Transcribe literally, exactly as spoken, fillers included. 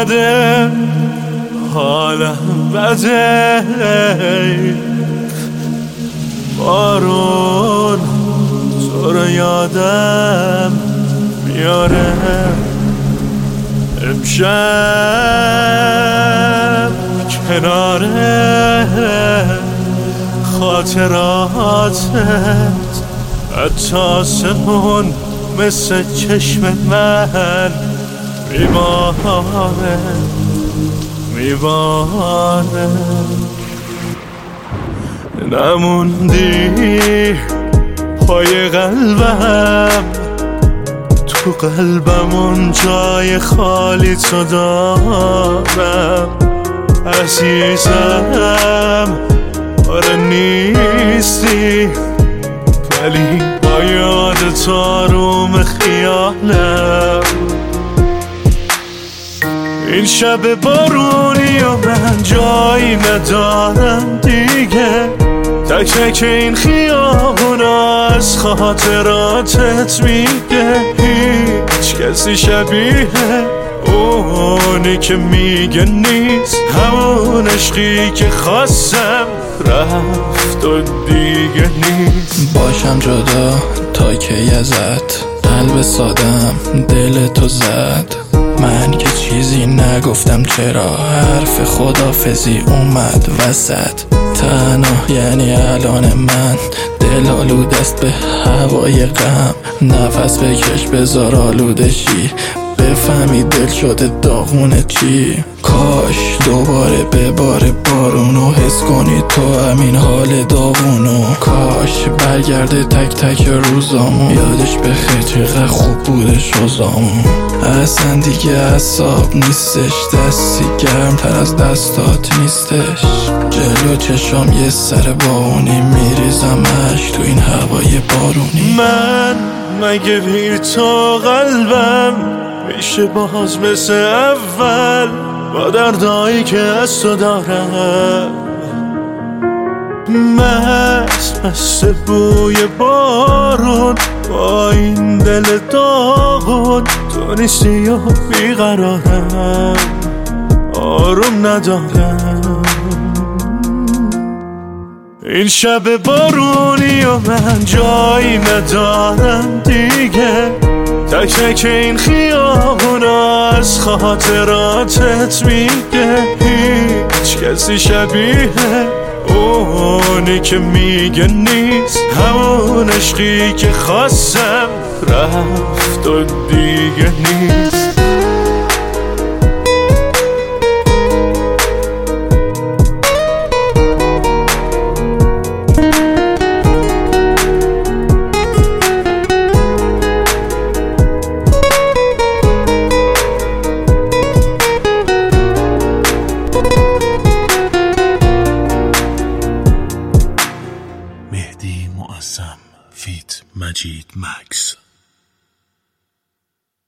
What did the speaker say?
بده حالم بده بارون تو رو یادم میاره امشب کناره خاطراتت حتی آسمون مثل چشم من میباره میباره نموندی پای قلبم تو قلبم اون جای خالی تو دارم عزیزم آره نیستی ولی با یاد تو آروم خیالم این شب بارونی و من جایی ندارم دیگه تک تک این خیابونا از خاطراتت میگه هیچ کسی شبیه اونی که میگه نیست همون عشقی که خواستم رفت و دیگه نیست باشم جدا تا کی ازت قلب سادم دل تو زد من که چیزی نگفتم چرا حرف خدافزی اومد وسط تنها یعنی الان من دل آلود است به هوای غم نفس بکش بذار آلوده شی بفهمی دل شده داغونه چی کاش دوباره بباره بارونو حس کنی تو همین حال داغونو کاش برگرده تک تک روزامو یادش بخیر چقدر خوب بوده شوزامو اصلا دیگه اعصاب نیستش دستی گرمتر از دستات نیستش جلو چشام یه سر بارونی میریزم عشق تو این هوای بارونی من مگه بی تو قلبم میشه باز مثل اول با دردایی که از تو دارم مست مست بوی بارون با این دل داغون تو نیستی و بیقرارم آروم ندارم این شب بارونی و من جایی ندارم دیگه تک تک این خیابونا از خاطراتت میگه هیچ کسی شبیه اونی که میگه نیست همون عشقی که خواستم رفت و دیگه نیست مهدی معظم فیت مجید مکس